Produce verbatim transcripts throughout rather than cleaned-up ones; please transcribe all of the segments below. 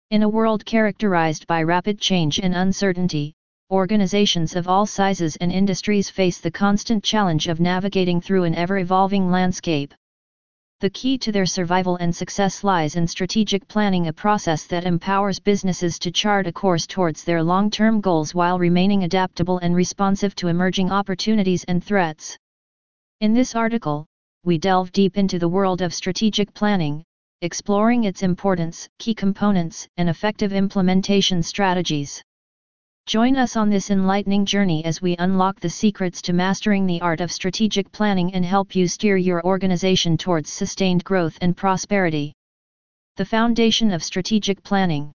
In a world characterized by rapid change and uncertainty, organizations of all sizes and industries face the constant challenge of navigating through an ever-evolving landscape. The key to their survival and success lies in strategic planning, a process that empowers businesses to chart a course towards their long-term goals while remaining adaptable and responsive to emerging opportunities and threats. In this article, we delve deep into the world of strategic planning, exploring its importance, key components, and effective implementation strategies. Join us on this enlightening journey as we unlock the secrets to mastering the art of strategic planning and help you steer your organization towards sustained growth and prosperity. The foundation of strategic planning.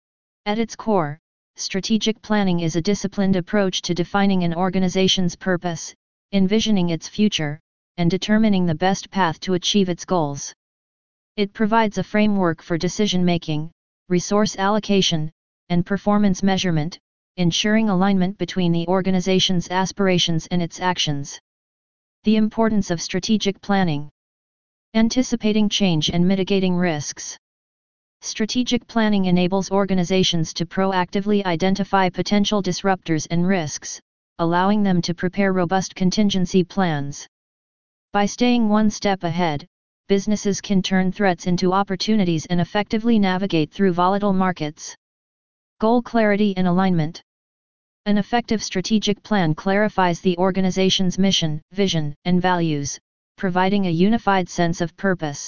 At its core, strategic planning is a disciplined approach to defining an organization's purpose, envisioning its future, and determining the best path to achieve its goals. It provides a framework for decision-making, resource allocation, and performance measurement, ensuring alignment between the organization's aspirations and its actions. The importance of strategic planning. Anticipating change and mitigating risks. Strategic planning enables organizations to proactively identify potential disruptors and risks, allowing them to prepare robust contingency plans. By staying one step ahead, businesses can turn threats into opportunities and effectively navigate through volatile markets. Goal clarity and alignment. An effective strategic plan clarifies the organization's mission, vision, and values, providing a unified sense of purpose.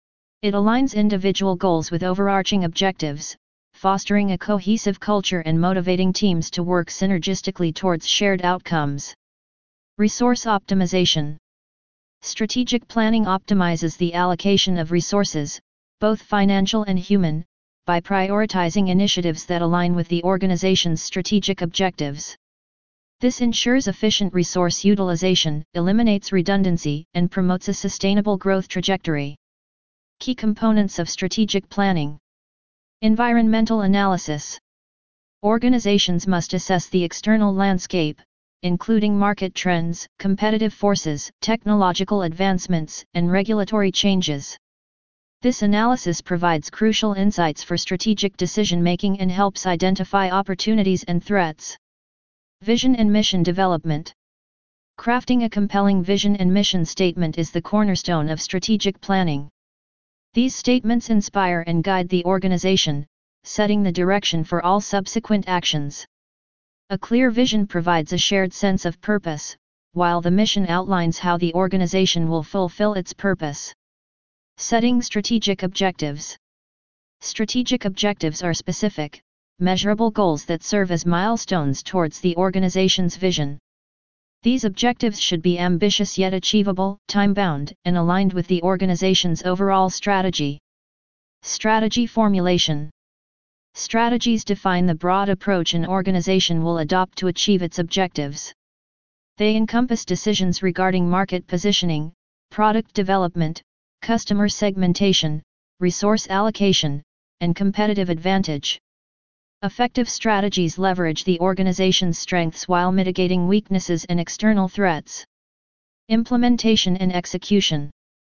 It aligns individual goals with overarching objectives, fostering a cohesive culture and motivating teams to work synergistically towards shared outcomes. Resource optimization. Strategic planning optimizes the allocation of resources, both financial and human, by prioritizing initiatives that align with the organization's strategic objectives. This ensures efficient resource utilization, eliminates redundancy, and promotes a sustainable growth trajectory. Key components of strategic planning. Environmental analysis. Organizations must assess the external landscape, including market trends, competitive forces, technological advancements, and regulatory changes. This analysis provides crucial insights for strategic decision-making and helps identify opportunities and threats. Vision and mission development. Crafting a compelling vision and mission statement is the cornerstone of strategic planning. These statements inspire and guide the organization, setting the direction for all subsequent actions. A clear vision provides a shared sense of purpose, while the mission outlines how the organization will fulfill its purpose. Setting strategic objectives. Strategic objectives are specific, measurable goals that serve as milestones towards the organization's vision. These objectives should be ambitious yet achievable, time-bound, and aligned with the organization's overall strategy. Strategy formulation. Strategies define the broad approach an organization will adopt to achieve its objectives. They encompass decisions regarding market positioning, product development, customer segmentation, resource allocation, and competitive advantage. Effective strategies leverage the organization's strengths while mitigating weaknesses and external threats. Implementation and execution.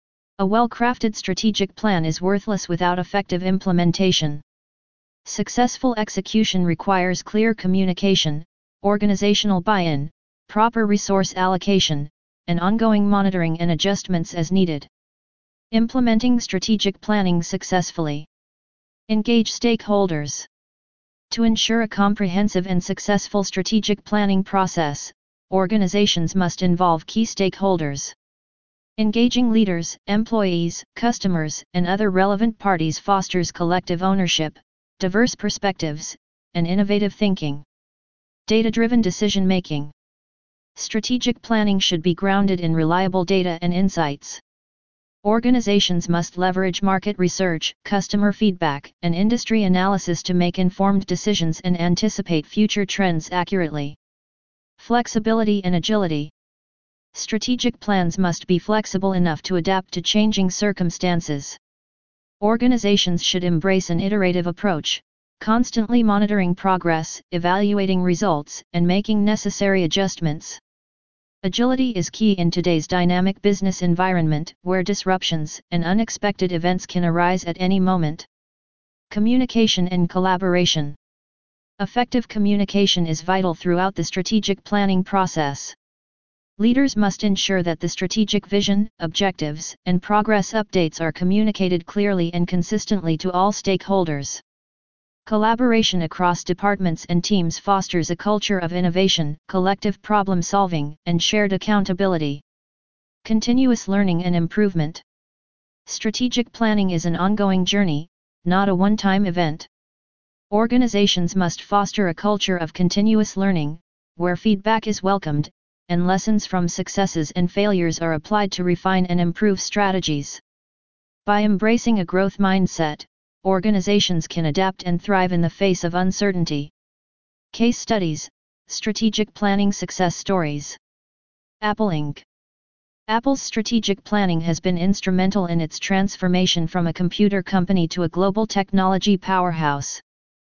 A well-crafted strategic plan is worthless without effective implementation. Successful execution requires clear communication, organizational buy-in, proper resource allocation, and ongoing monitoring and adjustments as needed. Implementing strategic planning successfully. Engage stakeholders. To ensure a comprehensive and successful strategic planning process, organizations must involve key stakeholders. Engaging leaders, employees, customers, and other relevant parties fosters collective ownership, diverse perspectives, and innovative thinking. Data-driven decision-making. Strategic planning should be grounded in reliable data and insights. Organizations must leverage market research, customer feedback, and industry analysis to make informed decisions and anticipate future trends accurately. Flexibility and agility. Strategic plans must be flexible enough to adapt to changing circumstances. Organizations should embrace an iterative approach, constantly monitoring progress, evaluating results, and making necessary adjustments. Agility is key in today's dynamic business environment, where disruptions and unexpected events can arise at any moment. Communication and collaboration. Effective communication is vital throughout the strategic planning process. Leaders must ensure that the strategic vision, objectives, and progress updates are communicated clearly and consistently to all stakeholders. Collaboration across departments and teams fosters a culture of innovation, collective problem solving, and shared accountability. Continuous learning and improvement. Strategic planning is an ongoing journey, not a one-time event. Organizations must foster a culture of continuous learning, where feedback is welcomed, and lessons from successes and failures are applied to refine and improve strategies. By embracing a growth mindset, organizations can adapt and thrive in the face of uncertainty. Case studies, strategic planning success stories. Apple Incorporated. Apple's strategic planning has been instrumental in its transformation from a computer company to a global technology powerhouse.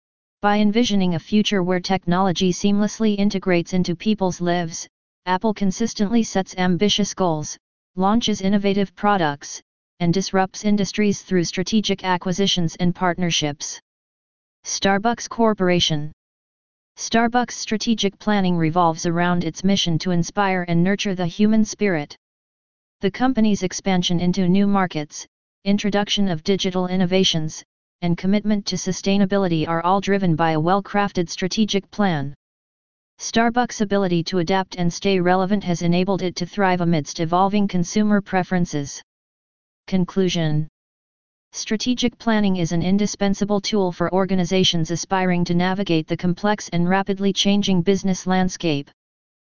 By envisioning a future where technology seamlessly integrates into people's lives, Apple consistently sets ambitious goals, launches innovative products, and disrupts industries through strategic acquisitions and partnerships. Starbucks Corporation. Starbucks' strategic planning revolves around its mission to inspire and nurture the human spirit. The company's expansion into new markets, introduction of digital innovations, and commitment to sustainability are all driven by a well-crafted strategic plan. Starbucks' ability to adapt and stay relevant has enabled it to thrive amidst evolving consumer preferences. Conclusion. Strategic planning is an indispensable tool for organizations aspiring to navigate the complex and rapidly changing business landscape.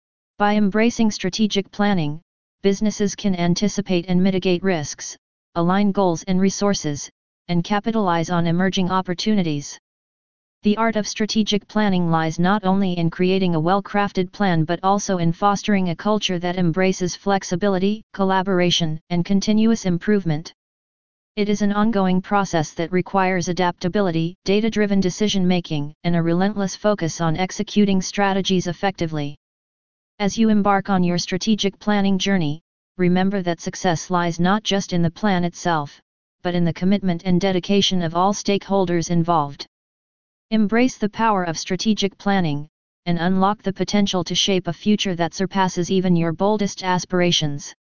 By embracing strategic planning, businesses can anticipate and mitigate risks, align goals and resources, and capitalize on emerging opportunities. The art of strategic planning lies not only in creating a well-crafted plan but also in fostering a culture that embraces flexibility, collaboration, and continuous improvement. It is an ongoing process that requires adaptability, data-driven decision-making, and a relentless focus on executing strategies effectively. As you embark on your strategic planning journey, remember that success lies not just in the plan itself, but in the commitment and dedication of all stakeholders involved. Embrace the power of strategic planning, and unlock the potential to shape a future that surpasses even your boldest aspirations.